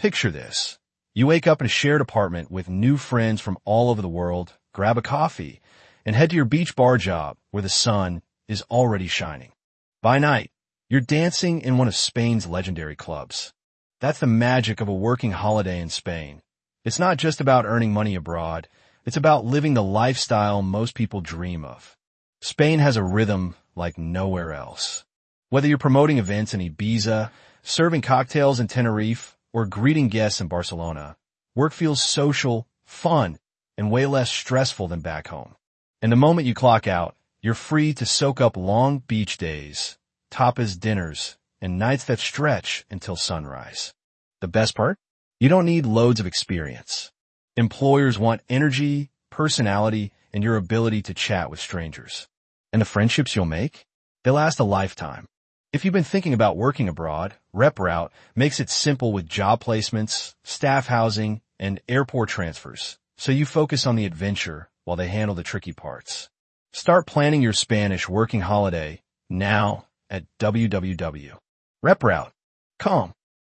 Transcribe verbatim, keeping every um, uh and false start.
Picture this. You wake up in a shared apartment with new friends from all over the world, grab a coffee, and head to your beach bar job where the sun is already shining. By night, you're dancing in one of Spain's legendary clubs. That's the magic of a working holiday in Spain. It's not just about earning money abroad. It's about living the lifestyle most people dream of. Spain has a rhythm like nowhere else. Whether you're promoting events in Ibiza, serving cocktails in Tenerife, or greeting guests in Barcelona, work feels social, fun, and way less stressful than back home. And the moment you clock out, you're free to soak up long beach days, tapas dinners, and nights that stretch until sunrise. The best part? You don't need loads of experience. Employers want energy, personality, and your ability to chat with strangers. And the friendships you'll make? They last a lifetime. If you've been thinking about working abroad, RepRoute makes it simple with job placements, staff housing, and airport transfers, so you focus on the adventure while they handle the tricky parts. Start planning your Spanish working holiday now at w w w dot reproute dot com.